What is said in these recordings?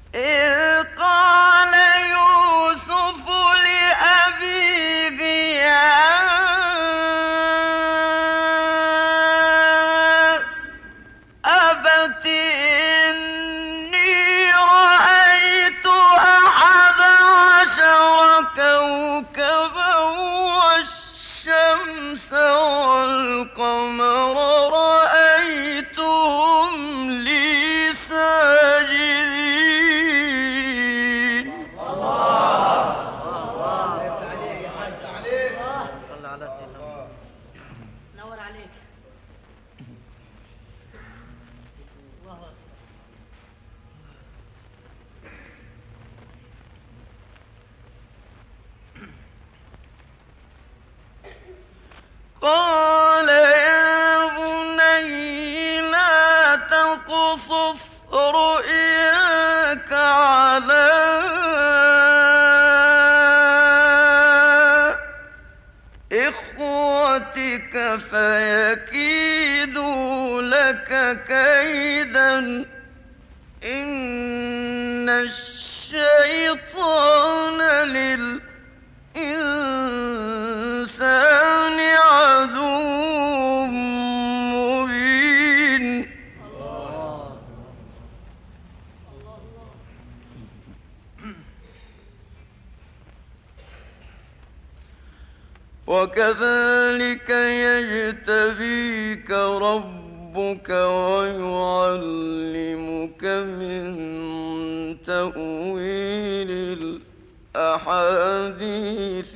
إذ قال يوسف لأبيه يا أبت إني رأيت 11 كوكبا والشمس والقمر رأيتهم لي ساجدين. صلى على سيدنا نور عليك. قال يا بني لا تقصص رؤياك على إخوتك فيكيدوا لك كيدا إن الشيطان للإنسان عدو مبين. وكذلك يجتبيك ربك ويعلمك من تأويل الأحاديث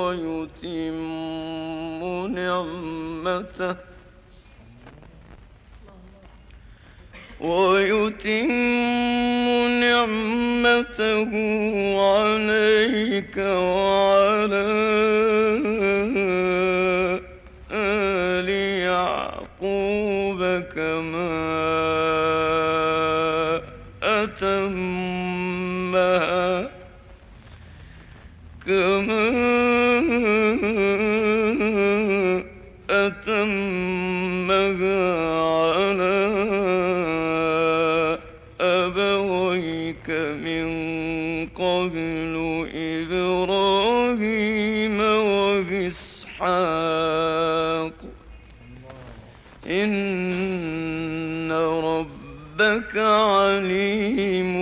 ويتم نعمته عليك وعلى آل يعقوب كما أتمها على أبويك من قبل إبراهيم وإسحاق إن ربك عليم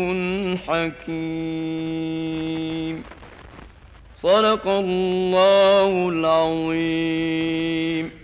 حكيم. صدق الله العظيم.